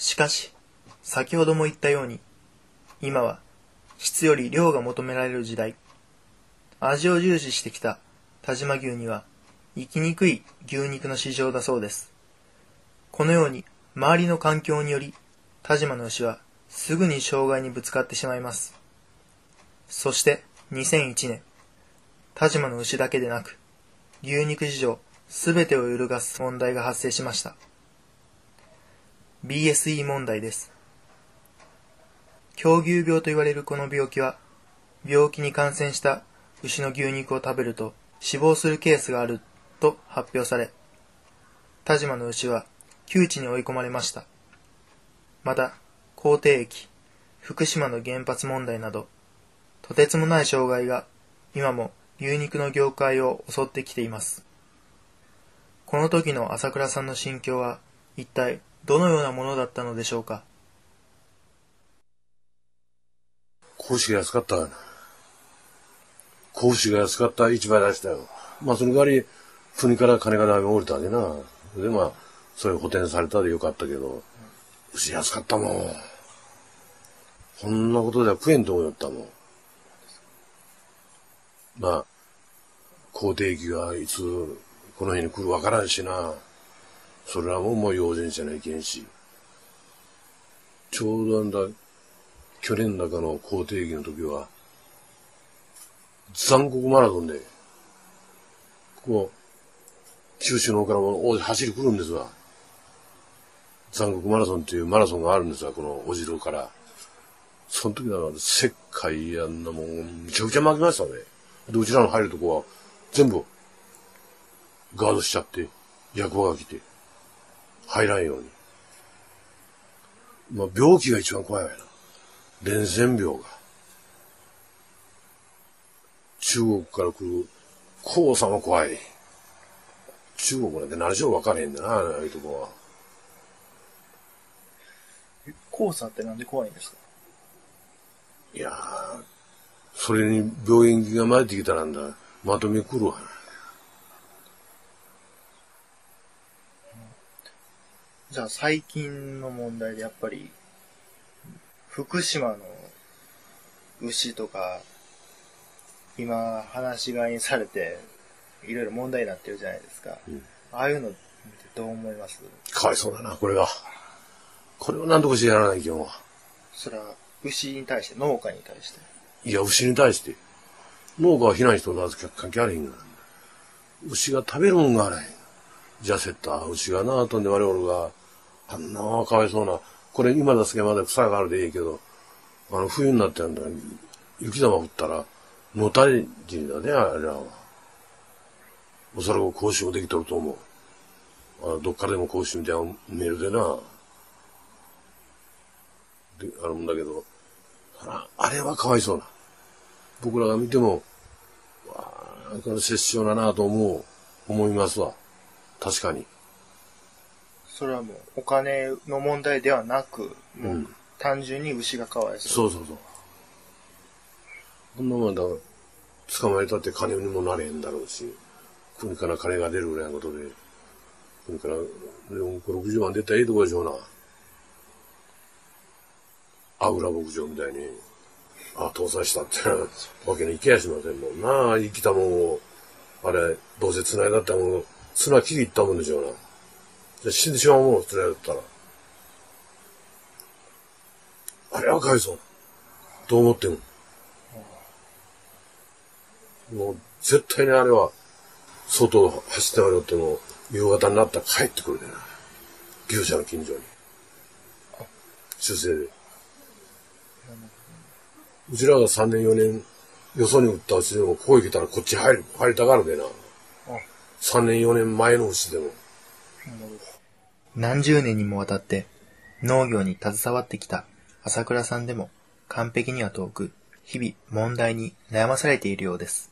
しかし、先ほども言ったように、今は質より量が求められる時代。味を重視してきた但馬牛には、生きにくい牛肉の市場だそうです。このように、周りの環境により、但馬の牛はすぐに障害にぶつかってしまいます。そして2001年、但馬の牛だけでなく、牛肉市場すべてを揺るがす問題が発生しました。BSE 問題です。狂牛病と言われるこの病気は、病気に感染した牛の牛肉を食べると死亡するケースがあると発表され、但馬の牛は窮地に追い込まれました。また、口蹄疫、福島の原発問題など、とてつもない障害が今も牛肉の業界を襲ってきています。この時の朝倉さんの心境は一体どのようなものだったのでしょうか。 子牛が安かったかな。子牛が安かった市場出したよ。まあその代わり国から金が降りたんでな。でまあそれ補填されたでよかったけど、牛安かったもん。こんなことでは食えんと思ったもん。まあ口蹄疫がいつこの辺に来るわからんしな。それはもう用心しないけんし。ちょうど去年の中の口蹄疫の時は残酷マラソンでこう九州の方からも走り来るんですわ。残酷マラソンっていうマラソンがあるんですわ、このお城から。その時だから石灰やんなもんめちゃくちゃ負けましたね。でうちらの入るとこは全部ガードしちゃって役場が来て入らんように。まあ病気が一番怖いわよな。伝染病が中国から来る黄砂も怖い。中国なんて何しろ分からへんだな、ああいうとこは。 黄砂ってなんで怖いんですか。 いやー、それに病原菌が混じってきたらんだ、まとめ来るわ。 じゃあ最近の問題でやっぱり福島の牛とか今放し飼いにされていろいろ問題になってるじゃないですか、ああいうのってどう思います。 かわいそうだな、これが。これを何とかしてやらないけん。 それは牛に対して、農家に対して。 いや、牛に対して。農家は避難人と関係あれへんが。牛が食べるもんがあれへん。じゃせった牛がな、とんで我々が、あんなかわいそうな、これ今だすけまで草があるでいいけど、冬になって雪玉降ったら、のたれ死だね、あれは。おそらく講習もできとると思う。どっからでも講習みたいなメールでな。で、あるんだけど、あれはかわいそうな。僕らが見ても、これ殺生だなと思いますわ。確かに。 それはもうお金の問題ではなく、もう単純に牛がかわいそう。 そう。こんなもんだ、捕まえたって金にもなれへんだろうし、国から金が出るぐらいのことで、国から60万出たらいいとこでしょうな。アウラ牧場みたいに、搭載したってわけにいけやしませんもんな。生きたもんを、あれ、どうせ繋いだったもんを、綱切りいったもんでしょうな。じゃ死んでしまうもんを繋いだったら。あれはかわいそう。と思っても。もう、絶対にあれは、外を走っておっても、夕方になったら帰ってくるでな。牛舎の近所に。修正で。うちらが3年4年よそに売った牛でもここへ来たらこっち入りたがるでな。3年4年前の牛でも。 何十年にもわたって農業に携わってきた朝倉さんでも完璧には遠く、日々問題に悩まされているようです。